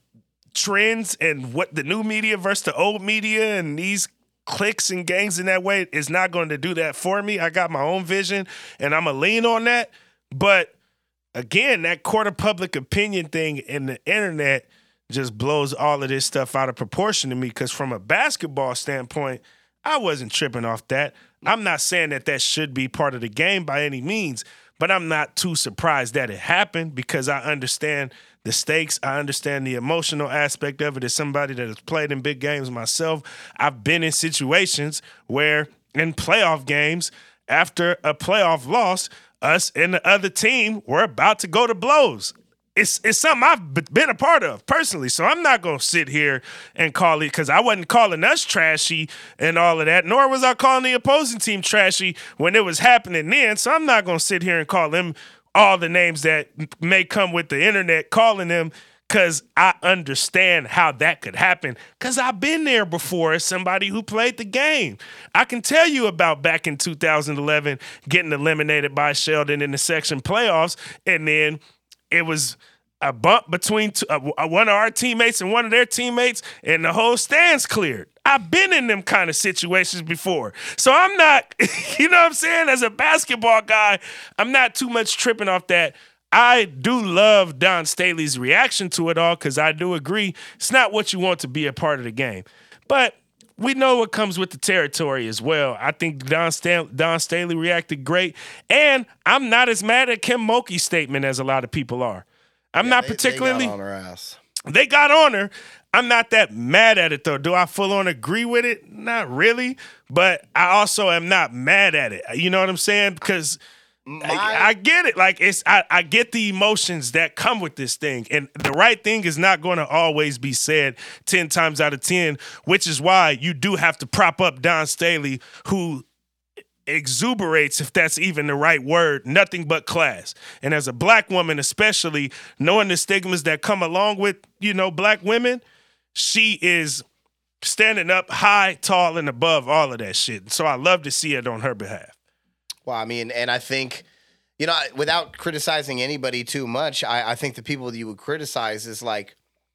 trends and what the new media versus the old media and these clicks and gangs in that way is not going to do that for me. I got my own vision, and I'm going to lean on that. But again, that court of public opinion thing and the internet just blows all of this stuff out of proportion to me, because from a basketball standpoint, I wasn't tripping off that. I'm not saying that that should be part of the game by any means, but I'm not too surprised that it happened, because I understand the stakes. I understand the emotional aspect of it. As somebody that has played in big games myself, I've been in situations where in playoff games, after a playoff loss, us and the other team were about to go to blows. It's it's something I've been a part of personally, so I'm not going to sit here and call it, because I wasn't calling us trashy and all of that, nor was I calling the opposing team trashy when it was happening then, so I'm not going to sit here and call them all the names that may come with the internet calling them, because I understand how that could happen, because I've been there before as somebody who played the game. I can tell you about back in two thousand eleven getting eliminated by Sheldon in the section playoffs, and then it was a bump between two, uh, one of our teammates and one of their teammates, and the whole stands cleared. I've been in them kind of situations before. So I'm not, you know what I'm saying? As a basketball guy, I'm not too much tripping off that. I do love Don Staley's reaction to it all, because I do agree it's not what you want to be a part of the game. But we know what comes with the territory as well. I think Don, Stan- Don Staley reacted great. And I'm not as mad at Kim Mulkey's statement as a lot of people are. I'm Yeah, not they, particularly. They got on her ass. They got on her. I'm not that mad at it, though. Do I full on agree with it? Not really. But I also am not mad at it. You know what I'm saying? Because My, I, I get it. Like, it's I, I get the emotions that come with this thing. And the right thing is not going to always be said ten times out of ten, which is why you do have to prop up Don Staley, who exuberates, if that's even the right word, nothing but class. And as a black woman, especially knowing the stigmas that come along with, you know, black women, she is standing up high, tall, and above all of that shit. So I love to see it on her behalf. Well, I mean, and I think, you know, without criticizing anybody too much, I, I think the people that you would criticize is like,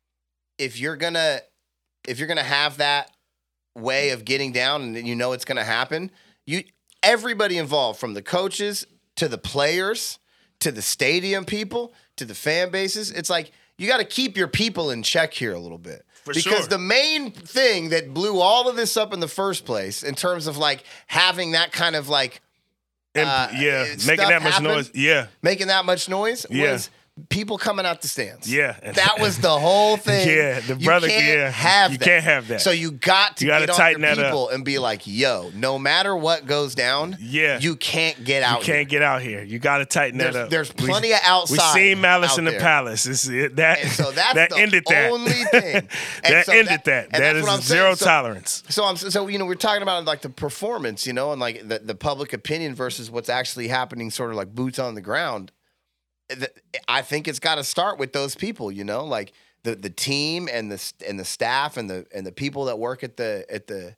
if you're gonna, if you're gonna have that way of getting down and you know it's gonna happen, you everybody involved, from the coaches to the players to the stadium people to the fan bases, it's like you got to keep your people in check here a little bit. For because sure. the main thing that blew all of this up in the first place, in terms of like having that kind of like, And, uh, yeah, stuff making that much happen, noise. Yeah. making that much noise Yeah. was people coming out the stands. Yeah. That was the whole thing. Yeah, the You brother, can't yeah. have You that. can't have that. So you got to You gotta get on tighten your that up. people and be like, yo, no matter what goes down, Yeah. you can't get out You can't here. get out here. You got to tighten There's, that up. there's We- plenty of outside. We seen Malice out in the there. Palace. It's, it, that And so that's that the ended that. only thing. And that so ended that- that. and That that's is what I'm zero saying. So- tolerance. So I'm so you know we're talking about like the performance, you know, and like the, the public opinion versus what's actually happening, sort of like boots on the ground. The- I think it's got to start with those people, you know, like the the team and the and the staff and the and the people that work at the at the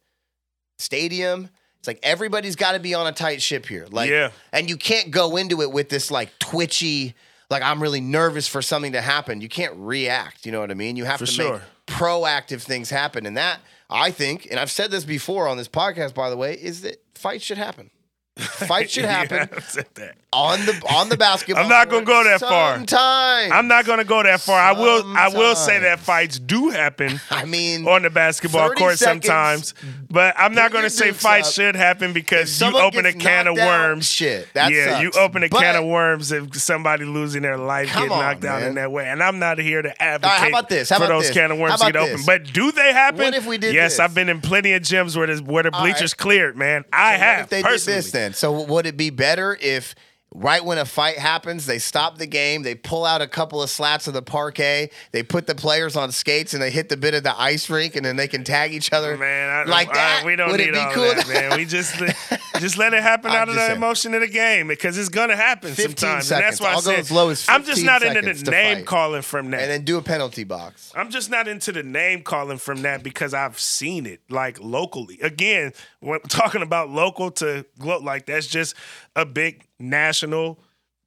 stadium. It's like everybody's got to be on a tight ship here, like, Yeah. and you can't go into it with this like twitchy, like I'm really nervous for something to happen. You can't react. You know what I mean? You have For to sure. make proactive things happen, and that I think, and I've said this before on this podcast, by the way, is that fights should happen. Fights should happen Yeah, I've said that. on the on the basketball. I'm not gonna court go that far. Sometimes. I'm not going to go that far. I will. I will say that Sometimes. fights do happen I mean, on the basketball thirty court seconds, sometimes, but I'm not put going your to say dukes fights up. should happen if because you someone open a gets can of knocked out, worms. shit, that yeah, sucks. you open a But- can of worms if somebody losing their life, Come get on, knocked out man. in that way. And I'm not here to advocate All right, how about this? How for about those this? can of worms How to get about open. this? But do they happen? What if we did Yes, this? I've been in plenty of gyms where, there's, where the All bleachers right. cleared, man. I What have if they personally. did this then? So would it be better if right when a fight happens, they stop the game, they pull out a couple of slats of the parquet, they put the players on skates, and they hit the bit of the ice rink, and then they can tag each other Man, I, like I, that? we don't would need it be all cool? that, man. We just just let it happen I'm out of just the saying. emotion of the game because it's gonna happen fifteen sometimes. And that's seconds. why I I'll go said as low as I'm just fifteen not into seconds the to name fight. calling from that. And then do a penalty box. I'm just not into the name calling from that because I've seen it like locally. Again, when talking about local to glo- like that's just a big national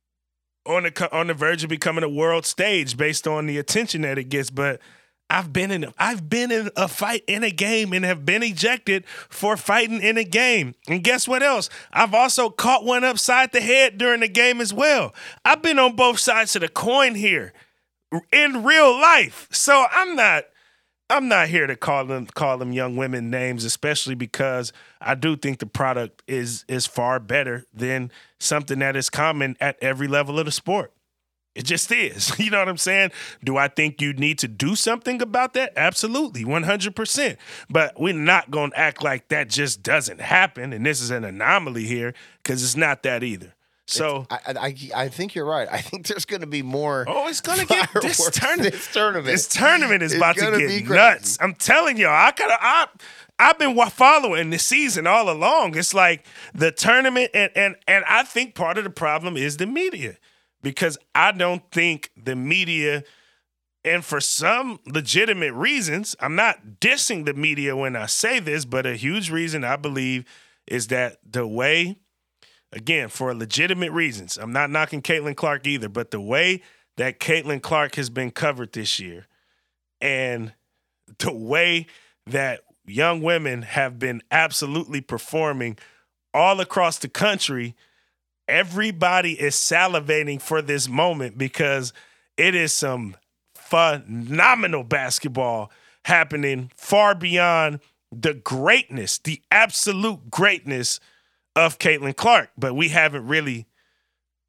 on the co- on the verge of becoming a world stage based on the attention that it gets. But I've been in I've been in a fight in a game and have been ejected for fighting in a game. And guess what else? I've also caught one upside the head during the game as well. I've been on both sides of the coin here in real life. So I'm not I'm not here to call them call them young women names, especially because I do think the product is is far better than something that is common at every level of the sport. It just is. You know what I'm saying? Do I think you need to do something about that? Absolutely, one hundred percent. But we're not going to act like that just doesn't happen, and this is an anomaly here, because it's not that either. So, I, I I think you're right. I think there's going to be more. oh, it's going to get this fireworks tournament. This tournament. This tournament is It's about to gonna get be crazy. nuts. I'm telling y'all, I could I I've been wa- following this season all along. It's like the tournament, and and and I think part of the problem is the media, because I don't think the media, and for some legitimate reasons, I'm not dissing the media when I say this, but a huge reason I believe is that the way, again, for legitimate reasons, I'm not knocking Caitlin Clark either, but the way that Caitlin Clark has been covered this year and the way that young women have been absolutely performing all across the country, everybody is salivating for this moment because it is some phenomenal basketball happening far beyond the greatness, the absolute greatness of Caitlin Clark. But we haven't really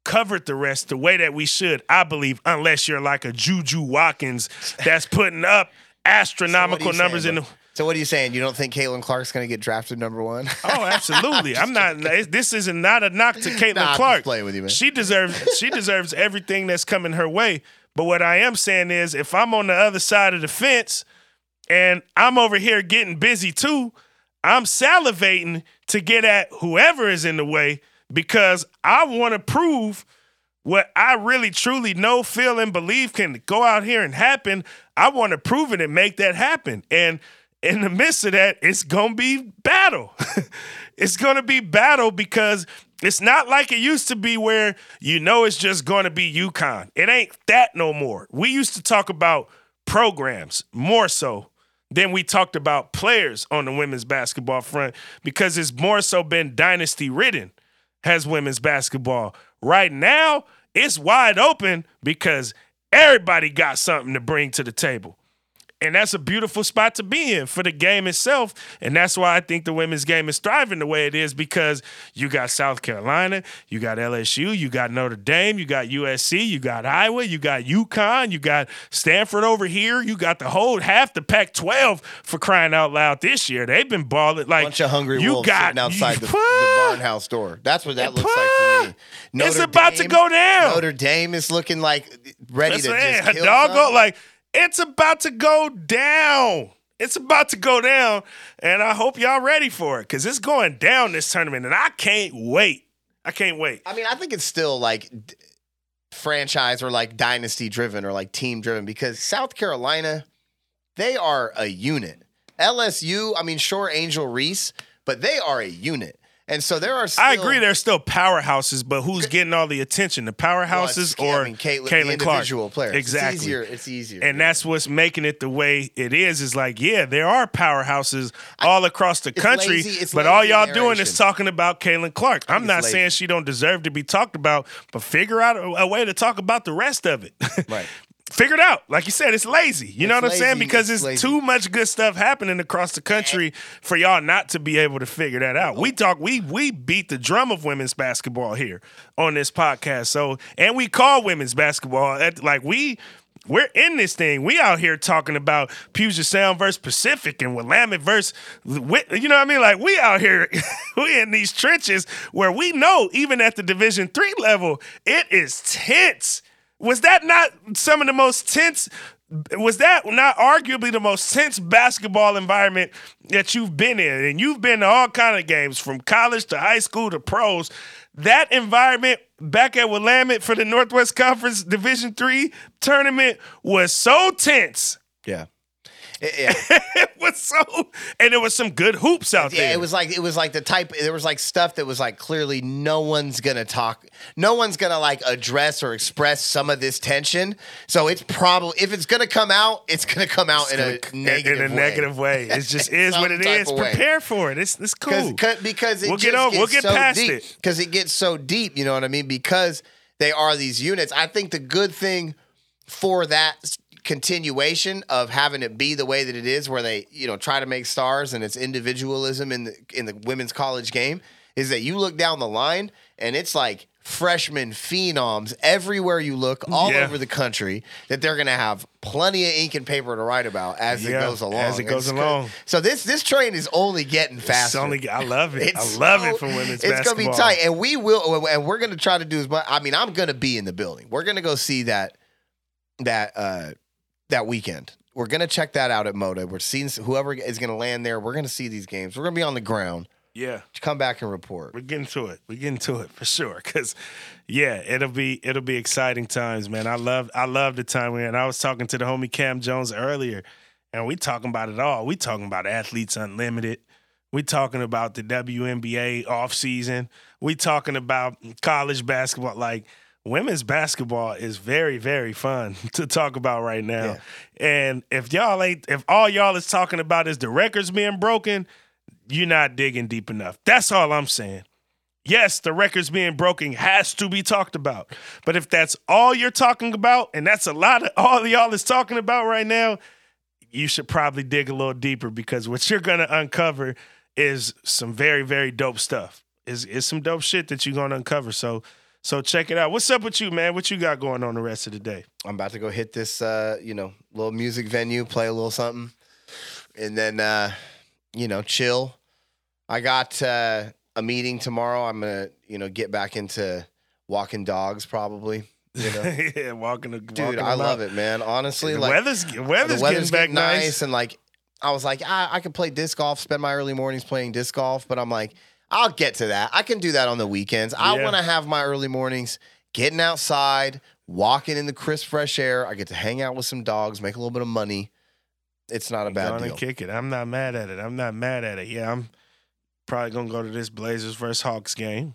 covered the rest the way that we should, I believe, unless you're like a Juju Watkins that's putting up astronomical so numbers saying, in the. So what are you saying? You don't think Caitlin Clark's going to get drafted number one? Oh, absolutely. I'm not. This is not a knock to Caitlin nah, Clark. I'm just playing with you, man. She deserves. She deserves everything that's coming her way. But what I am saying is, if I'm on the other side of the fence and I'm over here getting busy too, I'm salivating to get at whoever is in the way because I want to prove what I really, truly know, feel, and believe can go out here and happen. I want to prove it and make that happen. And in the midst of that, it's going to be battle. It's going to be battle because it's not like it used to be where you know it's just going to be UConn. It ain't that no more. We used to talk about programs more so than we talked about players on the women's basketball front because it's more so been dynasty ridden as women's basketball. Right now, it's wide open because everybody got something to bring to the table. And that's a beautiful spot to be in for the game itself. And that's why I think the women's game is thriving the way it is because you got South Carolina, you got L S U, you got Notre Dame, you got U S C, you got Iowa, you got UConn, you got Stanford over here, you got the whole half the Pac twelve for crying out loud this year. They've been balling like bunch of hungry you wolves got, sitting outside you, the, the barn house door. That's what that looks like to me. Notre it's about Dame, to go down. Notre Dame is looking like ready That's to what just kill doggo, something. like it's about to go down. It's about to go down, and I hope y'all ready for it because it's going down this tournament, and I can't wait. I can't wait. I mean, I think it's still like d- franchise or like dynasty driven or like team driven because South Carolina, they are a unit. L S U, I mean, sure, Angel Reese, but they are a unit. And so there are still, I agree they're still powerhouses, but who's getting all the attention? The powerhouses well, or I mean, Caitlin, Caitlin the individual Clark? players. Exactly. It's easier. It's easier. And that's what's making it the way it is, is like, yeah, there are powerhouses all across the it's country, lazy, it's but all y'all lazy doing is narration. talking about Caitlin Clark. I'm it's not lazy. saying she don't deserve to be talked about, but figure out a, a way to talk about the rest of it. Right. Figure it out. Like you said, it's lazy. You It's know what I'm lazy. saying? Because It's there's lazy. too much good stuff happening across the country for y'all not to be able to figure that out. We talk, we we beat the drum of women's basketball here on this podcast. So, and we call women's basketball at, like we we're in this thing. We out here talking about Puget Sound versus Pacific and Willamette versus, you know what I mean? Like we out here, we in these trenches where we know even at the Division three level, it is tense. Was that not some of the most tense? Was that not arguably the most tense basketball environment that you've been in? And you've been to all kind of games from college to high school to pros. That environment back at Willamette for the Northwest Conference Division three tournament was so tense. Yeah. It, yeah. It was so, and there was some good hoops out Yeah, there. it was like it was like the type. There was like stuff that was like clearly no one's gonna talk, no one's gonna like address or express some of this tension. So it's probably if it's gonna come out, it's gonna come out in a negative in a way. negative way. It just is Some what it type is. of way. Prepare for it. It's it's cool. Cause, because it We'll just get over- gets we'll get so past deep. it. Because it gets so deep, you know what I mean? Because they are these units. I think the good thing for that continuation of having it be the way that it is, where they, you know, try to make stars and it's individualism in the in the women's college game, is that you look down the line and it's like freshman phenoms everywhere you look, all Yeah. over the country, that they're going to have plenty of ink and paper to write about as it Yeah, goes along. as it goes It's along. good. So this this train is only getting It's faster. only, I love it. It's I love so- it for women's It's basketball. gonna be tight, and we will, and we're gonna try to do as much. I mean, I'm gonna be in the building. We're gonna go see that that uh that weekend. We're gonna check that out at Moda. We're seeing whoever is gonna land there. We're gonna see these games. We're gonna be on the ground. Yeah. Come back and report. We're getting to it. We're getting to it for sure. Cause yeah, it'll be it'll be exciting times, man. I love I love the time we're in. I was talking to the homie Cam Jones earlier, and we talking about it all. We talking about Athletes Unlimited. We talking about the W N B A offseason. We talking about college basketball. Like women's basketball is very, very fun to talk about right now. Yeah. And if y'all ain't if all y'all is talking about is the records being broken, you're not digging deep enough. That's all I'm saying. Yes, the records being broken has to be talked about. But if that's all you're talking about, and that's a lot of all y'all is talking about right now, you should probably dig a little deeper, because what you're going to uncover is some very, very dope stuff. Is is some dope shit that you're going to uncover. So So check it out. What's up with you, man? What you got going on the rest of the day? I'm about to go hit this, uh, you know, little music venue, play a little something, and then, uh, you know, chill. I got uh, a meeting tomorrow. I'm gonna, you know, get back into walking dogs, probably. You know, yeah, walking. Dude, walking I love out. it, man. Honestly, The like weather's weather's, the weather's getting back getting nice. and like I was like, I, I could play disc golf, spend my early mornings playing disc golf, but I'm like, I'll get to that. I can do that on the weekends. I Yeah. want to have my early mornings getting outside, walking in the crisp, fresh air. I get to hang out with some dogs, make a little bit of money. It's not a bad Gonna deal. kick it. I'm not mad at it. I'm not mad at it. Yeah, I'm probably gonna go to this Blazers versus Hawks game.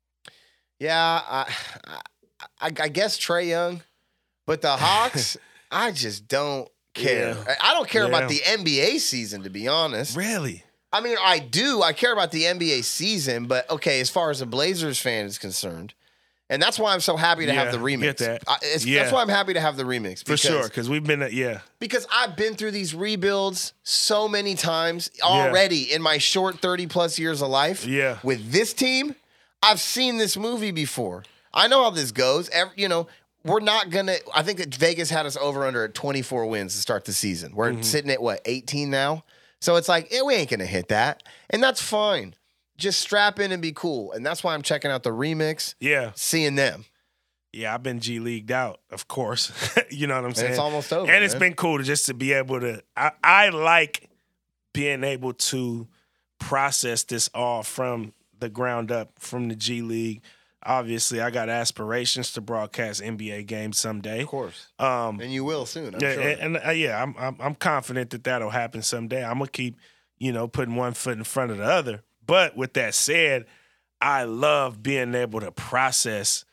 Yeah, I, I, I guess Trae Young, but the Hawks, I just don't care. Yeah. I don't care Yeah. about the N B A season, to be honest. Really? I mean, I do. I care about the N B A season, but okay, as far as a Blazers fan is concerned, and that's why I'm so happy to Yeah, have the remix. get that. I, it's, Yeah. That's why I'm happy to have the remix. For because, sure, because we've been at, yeah. Because I've been through these rebuilds so many times already in my short thirty plus years of life. Yeah. With this team, I've seen this movie before. I know how this goes. Every, you know, we're not going to, I think that Vegas had us over under at twenty-four wins to start the season. We're Mm-hmm. sitting at what, eighteen now? So it's like, eh, we ain't going to hit that. And that's fine. Just strap in and be cool. And that's why I'm checking out the remix, Yeah. seeing them. Yeah, I've been G Leagued out, of course. You know what I'm And saying? it's almost over. And it's man. been cool to just to be able to I, I like being able to process this all from the ground up, from the G League. Obviously, I got aspirations to broadcast N B A games someday. Of course. Um, And you will soon, I'm yeah, sure. and, and uh, yeah, I'm, I'm I'm confident that that'll happen someday. I'm gonna keep, you know, putting one foot in front of the other. But with that said, I love being able to process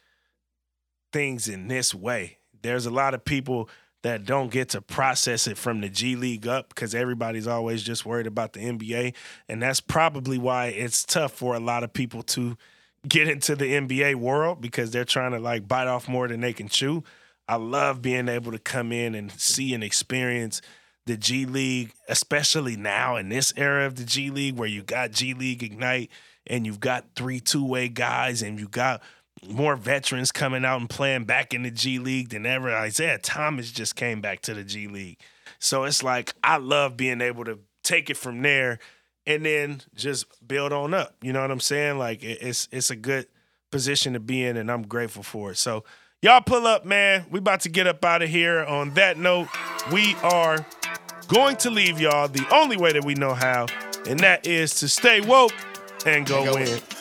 things in this way. There's a lot of people that don't get to process it from the G League up because everybody's always just worried about the N B A, and that's probably why it's tough for a lot of people to get into the N B A world because they're trying to like bite off more than they can chew. I love being able to come in and see and experience the G League, especially now in this era of the G League where you got G League Ignite and you've got three two-way guys and you got more veterans coming out and playing back in the G League than ever. Isaiah Thomas just came back to the G League. So it's like I love being able to take it from there and then just build on up. You know what I'm saying? Like it's it's a good position to be in, and I'm grateful for it. So y'all pull up, man. We about to get up out of here. On that note, we are going to leave y'all the only way that we know how, and that is to stay woke and go, go win. win.